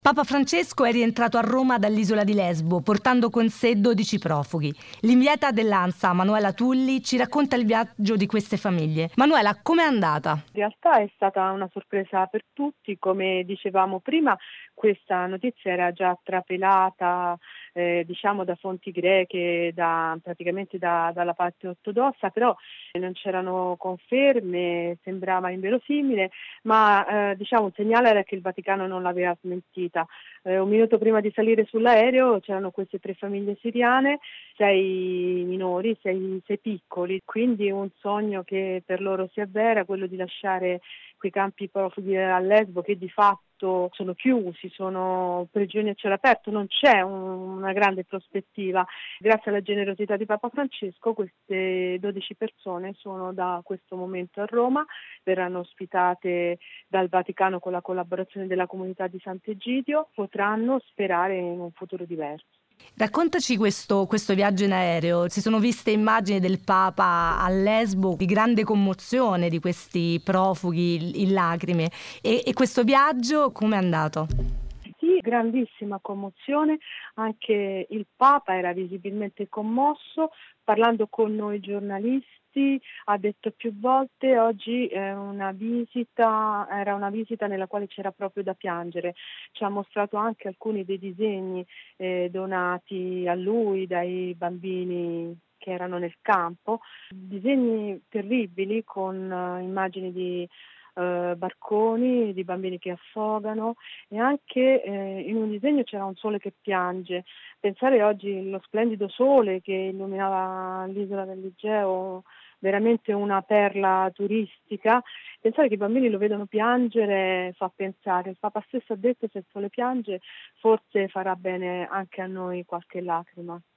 Papa Francesco è rientrato a Roma dall'isola di Lesbo, portando con sé 12 profughi. L'inviata dell'ANSA, Manuela Tulli, ci racconta il viaggio di queste famiglie. Manuela, com'è andata? In realtà è stata una sorpresa per tutti, come dicevamo prima, questa notizia era già trapelata da fonti greche, praticamente dalla parte ortodossa, però non c'erano conferme, sembrava inverosimile, ma un segnale era che il Vaticano non l'aveva smentita. Un minuto prima di salire sull'aereo c'erano queste 3 famiglie siriane, 6 minori, 6 piccoli, quindi un sogno che per loro si avvera, quello di lasciare quei campi profughi a Lesbo che di fatto sono chiusi, sono prigioni a cielo aperto, non c'è una grande prospettiva. Grazie alla generosità di Papa Francesco queste 12 persone sono da questo momento a Roma, verranno ospitate dal Vaticano con la collaborazione della comunità di Sant'Egidio, potranno sperare in un futuro diverso. Raccontaci questo viaggio in aereo. Si sono viste immagini del Papa a Lesbo di grande commozione di questi profughi in lacrime. E questo viaggio come è andato? Sì, grandissima commozione, anche il Papa era visibilmente commosso, parlando con noi giornalisti ha detto più volte oggi era una visita nella quale c'era proprio da piangere, ci ha mostrato anche alcuni dei disegni donati a lui dai bambini che erano nel campo, disegni terribili con immagini di barconi, di bambini che affogano e anche in un disegno c'era un sole che piange. Pensare oggi allo splendido sole che illuminava l'isola dell'Egeo, veramente una perla turistica, pensare che i bambini lo vedono piangere fa pensare. Il Papa stesso ha detto: se il sole piange forse farà bene anche a noi qualche lacrima.